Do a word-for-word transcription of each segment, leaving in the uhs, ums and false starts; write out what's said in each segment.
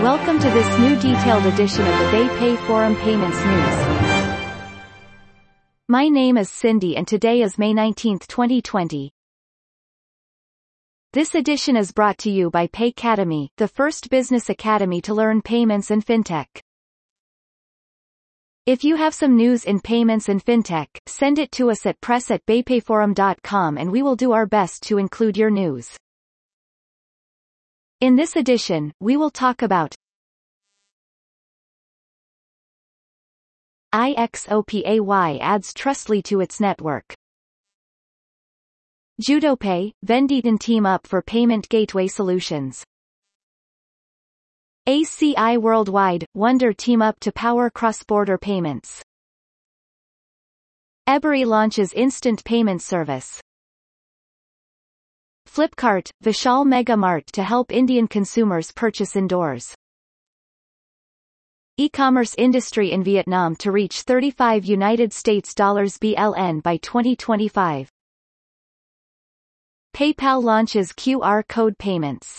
Welcome to this new detailed edition of the BayPay Forum Payments News. My name is Cindy and today is May nineteenth twenty twenty. This edition is brought to you by Paycademy, the first business academy to learn payments and fintech. If you have some news in payments and fintech, send it to us at press at baypayforum dot com and we will do our best to include your news. In this edition, we will talk about IXOPAY adds Trustly to its network. JudoPay, Venditon team up for payment gateway solutions. A C I Worldwide, Wonder team up to power cross-border payments. Ebury launches instant payment service. Flipkart, Vishal Mega Mart to help Indian consumers purchase indoors. E-commerce industry in Vietnam to reach thirty-five United States dollars billion by twenty twenty-five. PayPal launches Q R code payments.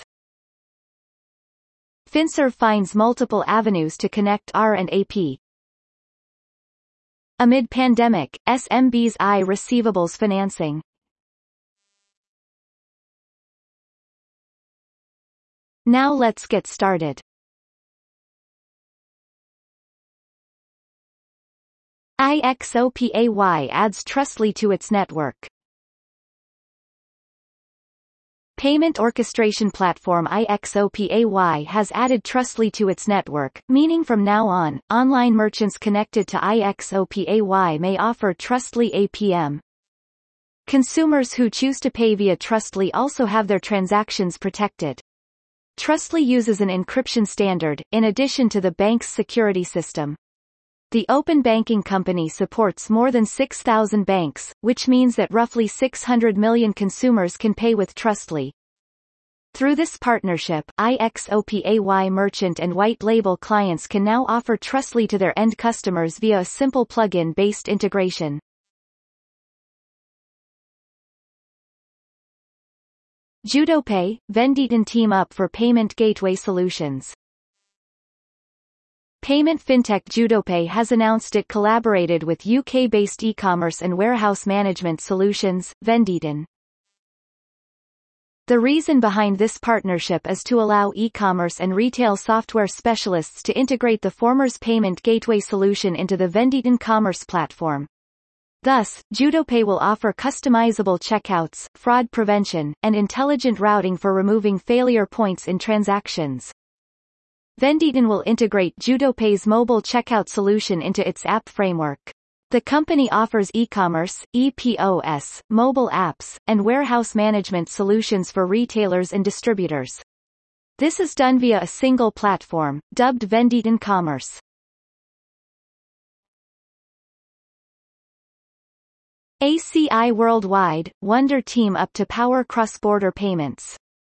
Finserv finds multiple avenues to connect R and A P. Amid pandemic, S M Bs eye receivables financing. Now let's get started. IXOPAY adds Trustly to its network. Payment orchestration platform IXOPAY has added Trustly to its network, meaning from now on, online merchants connected to IXOPAY may offer Trustly A P M. Consumers who choose to pay via Trustly also have their transactions protected. Trustly uses an encryption standard, in addition to the bank's security system. The open banking company supports more than six thousand banks, which means that roughly six hundred million consumers can pay with Trustly. Through this partnership, IXOPAY merchant and white label clients can now offer Trustly to their end customers via a simple plugin-based integration. JudoPay, Venditon team up for payment gateway solutions. Payment fintech JudoPay has announced it collaborated with U K-based e-commerce and warehouse management solutions, Venditon. The reason behind this partnership is to allow e-commerce and retail software specialists to integrate the former's payment gateway solution into the Venditon commerce platform. Thus, JudoPay will offer customizable checkouts, fraud prevention, and intelligent routing for removing failure points in transactions. Venditon will integrate JudoPay's mobile checkout solution into its app framework. The company offers e-commerce, E P O S, mobile apps, and warehouse management solutions for retailers and distributors. This is done via a single platform, dubbed Venditon Commerce. A C I Worldwide, Wonder team up to power cross-border payments.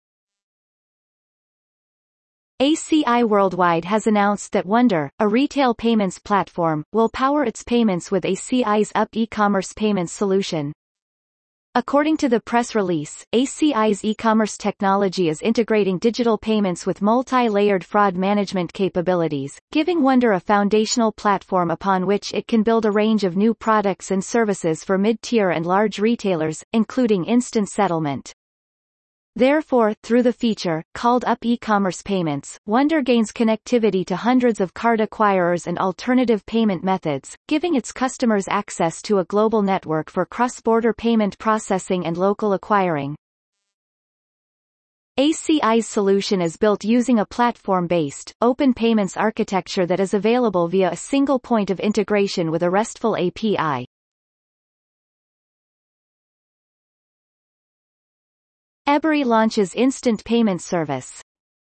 A C I Worldwide has announced that Wonder, a retail payments platform, will power its payments with A C I's Up e-commerce payments solution. According to the press release, A C I's e-commerce technology is integrating digital payments with multi-layered fraud management capabilities, giving Wonder a foundational platform upon which it can build a range of new products and services for mid-tier and large retailers, including instant settlement. Therefore, through the feature, called Up e-commerce payments, Wonder gains connectivity to hundreds of card acquirers and alternative payment methods, giving its customers access to a global network for cross-border payment processing and local acquiring. A C I's solution is built using a platform-based, open payments architecture that is available via a single point of integration with a RESTful A P I. Ebury launches instant payment service.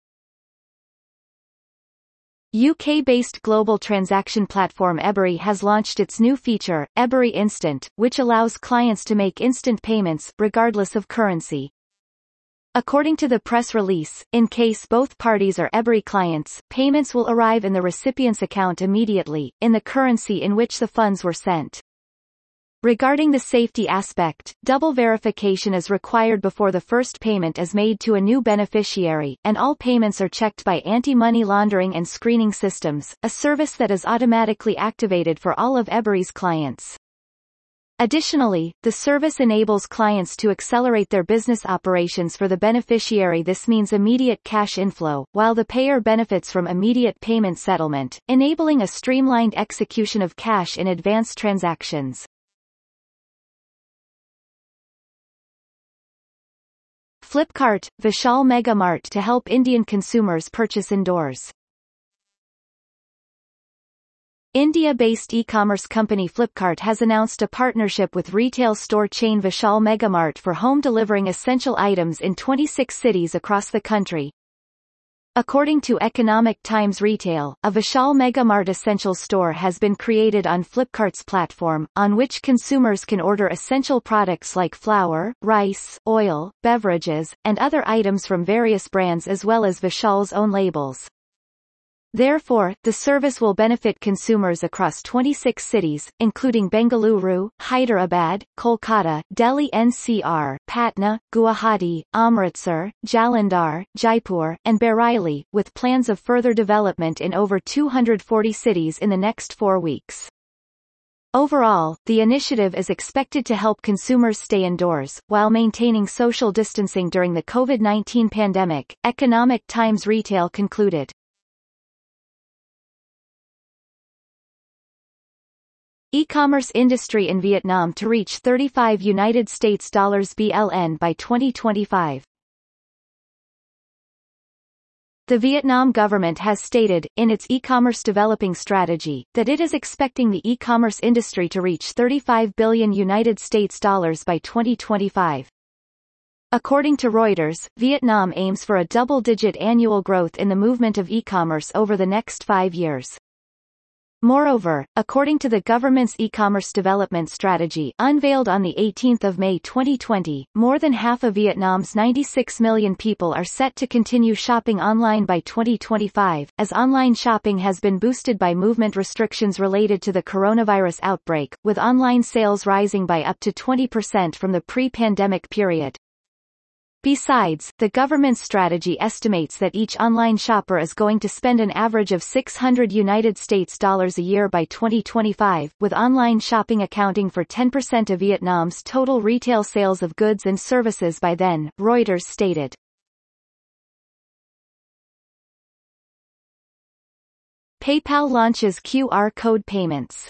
U K-based global transaction platform Ebury has launched its new feature, Ebury Instant, which allows clients to make instant payments, regardless of currency. According to the press release, in case both parties are Ebury clients, payments will arrive in the recipient's account immediately, in the currency in which the funds were sent. Regarding the safety aspect, double verification is required before the first payment is made to a new beneficiary, and all payments are checked by anti-money laundering and screening systems, a service that is automatically activated for all of Ebury's clients. Additionally, the service enables clients to accelerate their business operations for the beneficiary. This means immediate cash inflow, while the payer benefits from immediate payment settlement, enabling a streamlined execution of cash in advance transactions. Flipkart, Vishal Mega Mart to help Indian consumers purchase indoors. India-based e-commerce company Flipkart has announced a partnership with retail store chain Vishal Mega Mart for home delivering essential items in twenty-six cities across the country. According to Economic Times Retail, a Vishal Mega Mart essential store has been created on Flipkart's platform, on which consumers can order essential products like flour, rice, oil, beverages, and other items from various brands as well as Vishal's own labels. Therefore, the service will benefit consumers across twenty-six cities, including Bengaluru, Hyderabad, Kolkata, Delhi N C R, Patna, Guwahati, Amritsar, Jalandhar, Jaipur, and Bareilly, with plans of further development in over two hundred forty cities in the next four weeks. Overall, the initiative is expected to help consumers stay indoors, while maintaining social distancing during the COVID nineteen pandemic, Economic Times Retail concluded. E-commerce industry in Vietnam to reach thirty-five United States dollars billion by twenty twenty-five. The Vietnam government has stated, in its e-commerce developing strategy, that it is expecting the e-commerce industry to reach thirty-five billion United States dollars by twenty twenty-five. According to Reuters, Vietnam aims for a double-digit annual growth in the movement of e-commerce over the next five years. Moreover, according to the government's e-commerce development strategy unveiled on the eighteenth of May twenty twenty, more than half of Vietnam's ninety-six million people are set to continue shopping online by twenty twenty-five, as online shopping has been boosted by movement restrictions related to the coronavirus outbreak, with online sales rising by up to twenty percent from the pre-pandemic period. Besides, the government's strategy estimates that each online shopper is going to spend an average of six hundred United States dollars a year by twenty twenty-five, with online shopping accounting for ten percent of Vietnam's total retail sales of goods and services by then, Reuters stated. PayPal launches Q R code payments.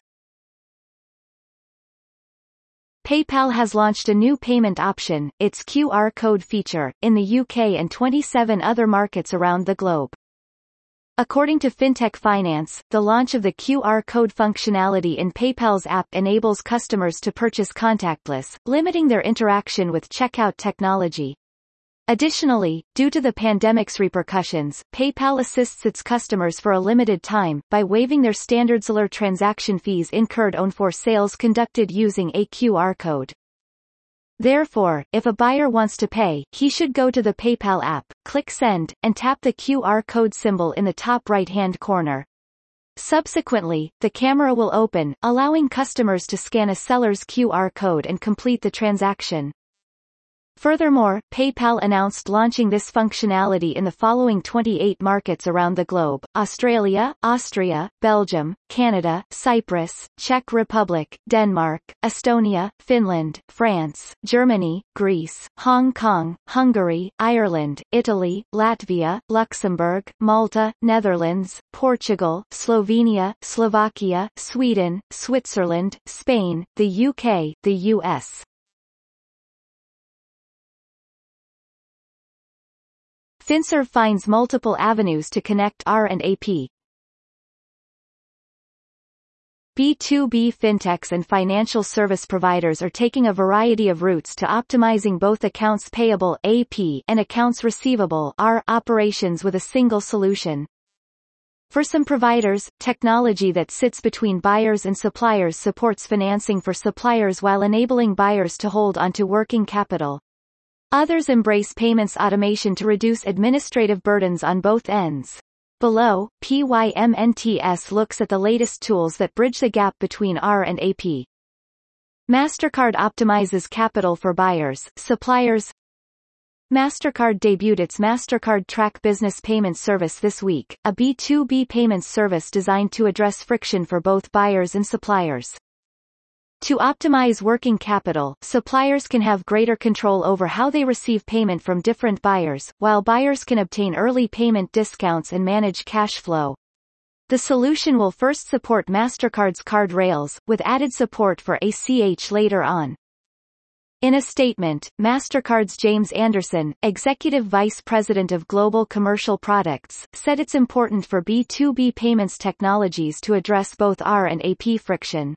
PayPal has launched a new payment option, its Q R code feature, in the U K and twenty-seven other markets around the globe. According to FinTech Finance, the launch of the Q R code functionality in PayPal's app enables customers to purchase contactless, limiting their interaction with checkout technology. Additionally, due to the pandemic's repercussions, PayPal assists its customers for a limited time, by waiving their standard seller transaction fees incurred on for sales conducted using a Q R code. Therefore, if a buyer wants to pay, he should go to the PayPal app, click Send, and tap the Q R code symbol in the top right-hand corner. Subsequently, the camera will open, allowing customers to scan a seller's Q R code and complete the transaction. Furthermore, PayPal announced launching this functionality in the following twenty-eight markets around the globe: Australia, Austria, Belgium, Canada, Cyprus, Czech Republic, Denmark, Estonia, Finland, France, Germany, Greece, Hong Kong, Hungary, Ireland, Italy, Latvia, Luxembourg, Malta, Netherlands, Portugal, Slovenia, Slovakia, Sweden, Switzerland, Spain, the U K, the U S FinServ finds multiple avenues to connect R and A P. B two B fintechs and financial service providers are taking a variety of routes to optimizing both accounts payable A P and accounts receivable R operations with a single solution. For some providers, technology that sits between buyers and suppliers supports financing for suppliers while enabling buyers to hold onto working capital. Others embrace payments automation to reduce administrative burdens on both ends. Below, Pymnts looks at the latest tools that bridge the gap between R and A P. MasterCard optimizes capital for buyers, suppliers. MasterCard debuted its MasterCard Track business payment service this week, a B two B payments service designed to address friction for both buyers and suppliers. To optimize working capital, suppliers can have greater control over how they receive payment from different buyers, while buyers can obtain early payment discounts and manage cash flow. The solution will first support MasterCard's card rails, with added support for A C H later on. In a statement, MasterCard's James Anderson, Executive Vice President of Global Commercial Products, said it's important for B two B payments technologies to address both R and A P friction.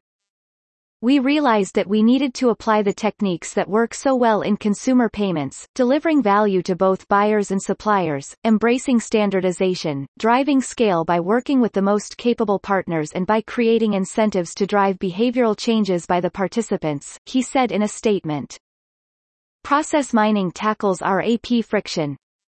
We realized that we needed to apply the techniques that work so well in consumer payments, delivering value to both buyers and suppliers, embracing standardization, driving scale by working with the most capable partners and by creating incentives to drive behavioral changes by the participants, he said in a statement. Process mining tackles R A P friction.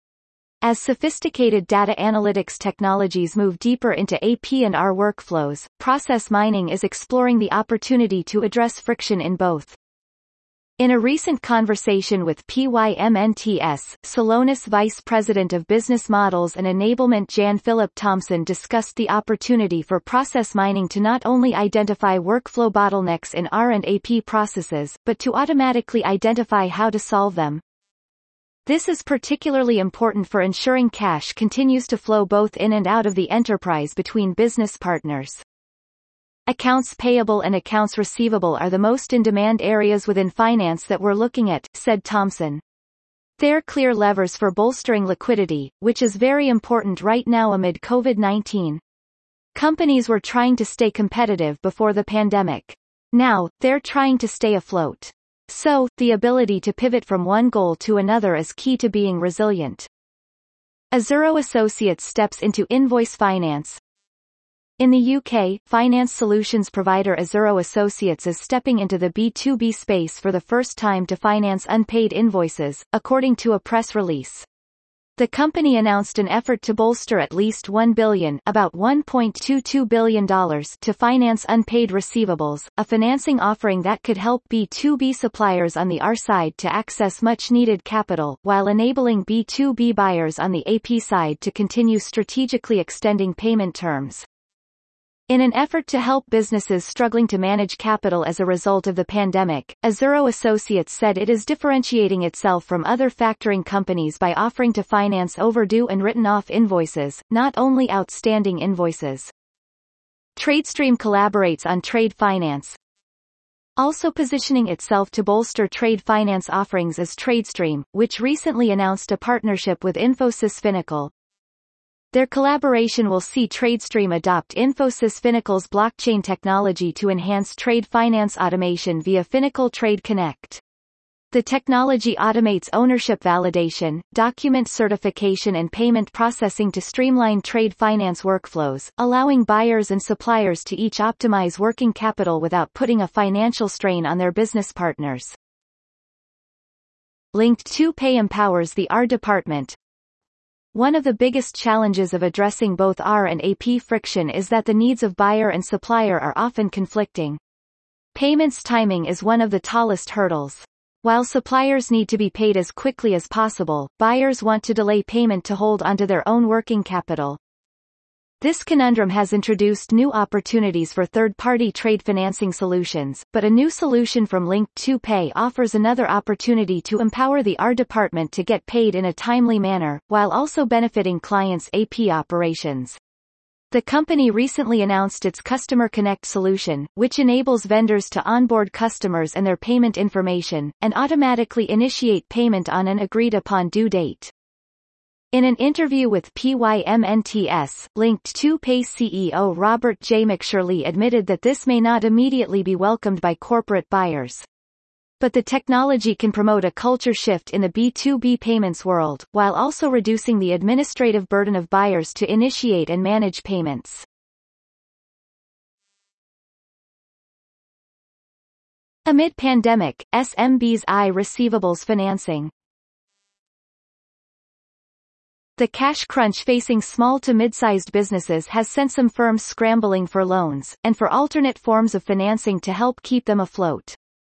As sophisticated data analytics technologies move deeper into A P and R workflows, process mining is exploring the opportunity to address friction in both. In a recent conversation with P Y M N T S, Celonis Vice President of Business Models and Enablement Jan-Philip Thompson discussed the opportunity for process mining to not only identify workflow bottlenecks in R and A P processes, but to automatically identify how to solve them. This is particularly important for ensuring cash continues to flow both in and out of the enterprise between business partners. Accounts payable and accounts receivable are the most in-demand areas within finance that we're looking at, said Thompson. They're clear levers for bolstering liquidity, which is very important right now amid COVID nineteen. Companies were trying to stay competitive before the pandemic. Now, they're trying to stay afloat. So, the ability to pivot from one goal to another is key to being resilient. Azuro Associates steps into invoice finance. In the U K, finance solutions provider Azuro Associates is stepping into the B two B space for the first time to finance unpaid invoices, according to a press release. The company announced an effort to bolster at least one billion dollars, about one point two two billion dollars, to finance unpaid receivables, a financing offering that could help B two B suppliers on the R side to access much-needed capital, while enabling B two B buyers on the A P side to continue strategically extending payment terms. In an effort to help businesses struggling to manage capital as a result of the pandemic, Azuro Associates said it is differentiating itself from other factoring companies by offering to finance overdue and written-off invoices, not only outstanding invoices. TradeStream collaborates on trade finance. Also positioning itself to bolster trade finance offerings is TradeStream, which recently announced a partnership with Infosys Finacle. Their collaboration will see TradeStream adopt Infosys Finacle's blockchain technology to enhance trade finance automation via Finacle Trade Connect. The technology automates ownership validation, document certification and payment processing to streamline trade finance workflows, allowing buyers and suppliers to each optimize working capital without putting a financial strain on their business partners. Linked to Pay empowers the R department. One of the biggest challenges of addressing both R and A P friction is that the needs of buyer and supplier are often conflicting. Payments timing is one of the tallest hurdles. While suppliers need to be paid as quickly as possible, buyers want to delay payment to hold onto their own working capital. This conundrum has introduced new opportunities for third-party trade financing solutions, but a new solution from Linked to Pay offers another opportunity to empower the R department to get paid in a timely manner, while also benefiting clients' A P operations. The company recently announced its Customer Connect solution, which enables vendors to onboard customers and their payment information, and automatically initiate payment on an agreed-upon due date. In an interview with P Y M N T S, Linked to Pay C E O Robert J. McShirley admitted that this may not immediately be welcomed by corporate buyers. But the technology can promote a culture shift in the B two B payments world, while also reducing the administrative burden of buyers to initiate and manage payments. Amid pandemic, S M Bs eye receivables financing. The cash crunch facing small to mid-sized businesses has sent some firms scrambling for loans, and for alternate forms of financing to help keep them afloat.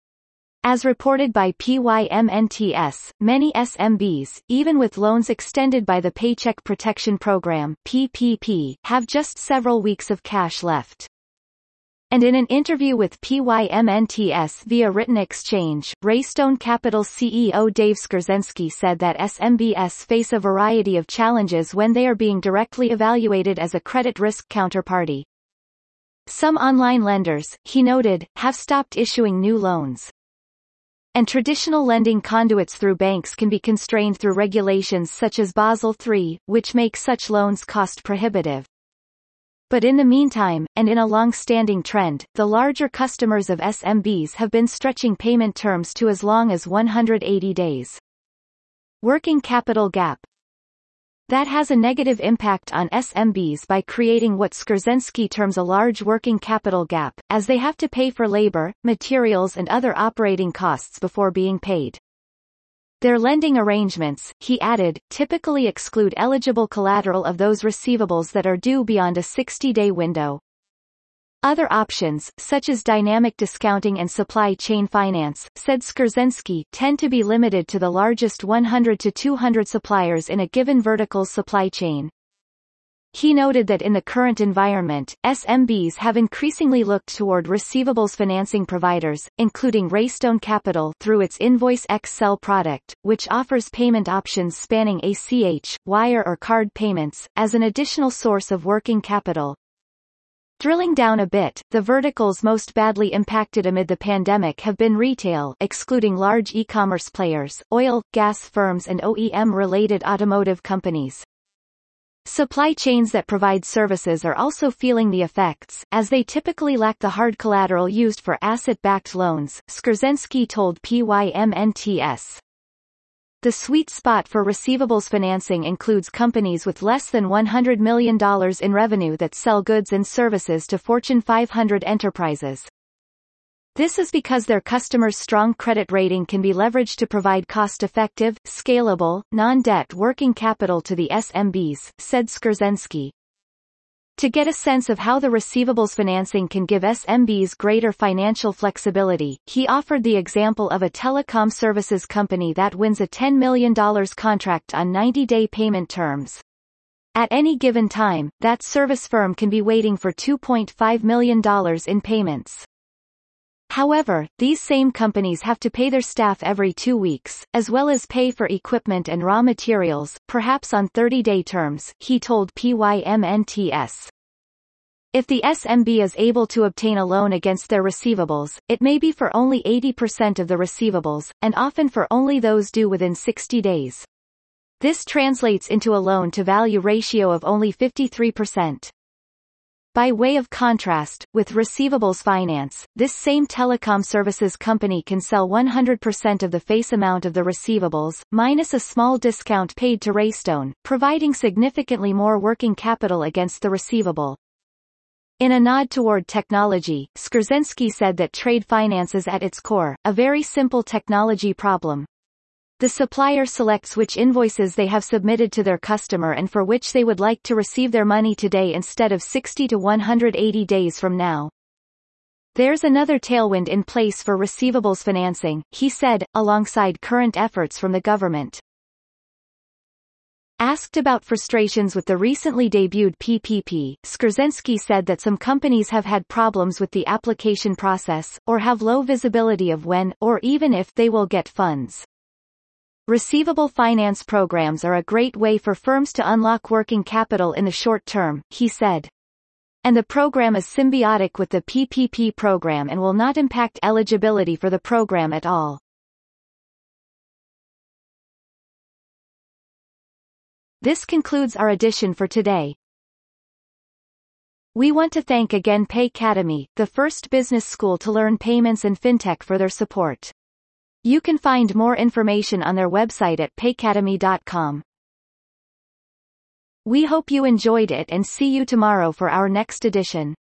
As reported by P Y M N T S, many S M Bs, even with loans extended by the Paycheck Protection Program (P P P), have just several weeks of cash left. And in an interview with P Y M N T S via written exchange, Raystone Capital C E O Dave Skrzynski said that S M Bs face a variety of challenges when they are being directly evaluated as a credit risk counterparty. Some online lenders, he noted, have stopped issuing new loans. And traditional lending conduits through banks can be constrained through regulations such as Basel three, which make such loans cost prohibitive. But in the meantime, and in a long-standing trend, the larger customers of S M Bs have been stretching payment terms to as long as one hundred eighty days. Working capital gap. That has a negative impact on S M Bs by creating what Skrzynski terms a large working capital gap, as they have to pay for labor, materials and other operating costs before being paid. Their lending arrangements, he added, typically exclude eligible collateral of those receivables that are due beyond a sixty-day window. Other options, such as dynamic discounting and supply chain finance, said Skrzynski, tend to be limited to the largest one hundred to two hundred suppliers in a given vertical's supply chain. He noted that in the current environment, S M Bs have increasingly looked toward receivables financing providers, including Raystone Capital through its Invoice X Sell product, which offers payment options spanning A C H, wire or card payments, as an additional source of working capital. Drilling down a bit, the verticals most badly impacted amid the pandemic have been retail, excluding large e-commerce players, oil, gas firms and O E M-related automotive companies. Supply chains that provide services are also feeling the effects, as they typically lack the hard collateral used for asset-backed loans, Skrzynski told P Y M N T S. The sweet spot for receivables financing includes companies with less than one hundred million dollars in revenue that sell goods and services to Fortune five hundred enterprises. This is because their customers' strong credit rating can be leveraged to provide cost-effective, scalable, non-debt working capital to the S M Bs, said Skrzynski. To get a sense of how the receivables financing can give S M Bs greater financial flexibility, he offered the example of a telecom services company that wins a ten million dollars contract on ninety-day payment terms. At any given time, that service firm can be waiting for two point five million dollars in payments. However, these same companies have to pay their staff every two weeks, as well as pay for equipment and raw materials, perhaps on thirty-day terms, he told P Y M N T S. If the S M B is able to obtain a loan against their receivables, it may be for only eighty percent of the receivables, and often for only those due within sixty days. This translates into a loan-to-value ratio of only fifty-three percent. By way of contrast, with receivables finance, this same telecom services company can sell one hundred percent of the face amount of the receivables, minus a small discount paid to Raystone, providing significantly more working capital against the receivable. In a nod toward technology, Skrzynski said that trade finance is at its core, a very simple technology problem. The supplier selects which invoices they have submitted to their customer and for which they would like to receive their money today instead of sixty to one hundred eighty days from now. There's another tailwind in place for receivables financing, he said, alongside current efforts from the government. Asked about frustrations with the recently debuted P P P, Skrzynski said that some companies have had problems with the application process, or have low visibility of when, or even if, they will get funds. Receivable finance programs are a great way for firms to unlock working capital in the short term, he said. And the program is symbiotic with the P P P program and will not impact eligibility for the program at all. This concludes our edition for today. We want to thank again Paycademy, the first business school to learn payments and fintech, for their support. You can find more information on their website at paycademy dot com. We hope you enjoyed it and see you tomorrow for our next edition.